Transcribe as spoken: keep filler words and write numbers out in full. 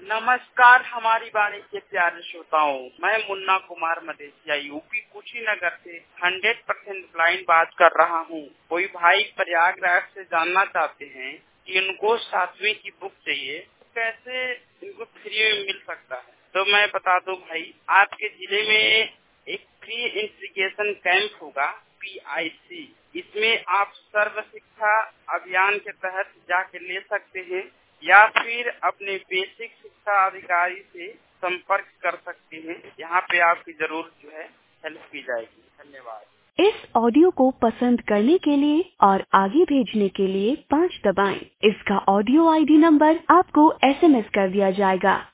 नमस्कार हमारी बाणी के प्यारे श्रोताओं, मैं मुन्ना कुमार मदेशिया यूपी कुशीनगर से हंड्रेड परसेंट ब्लाइंड बात कर रहा हूँ। कोई भाई प्रयागराज से जानना चाहते हैं कि उनको सातवीं की बुक चाहिए, कैसे इनको फ्री में मिल सकता है? तो मैं बता दूं भाई, आपके जिले में एक फ्री इंटीग्रेशन कैंप होगा पी आई सी। इसमें आप सर्व शिक्षा अभियान के तहत जाके ले सकते हैं या फिर अपने बेसिक शिक्षा अधिकारी से संपर्क कर सकते हैं। यहाँ पे आपकी जरूर जो है हेल्प की जाएगी। धन्यवाद। इस ऑडियो को पसंद करने के लिए और आगे भेजने के लिए पाँच दबाएं। इसका ऑडियो आई डी नंबर आपको एस एम एस कर दिया जाएगा।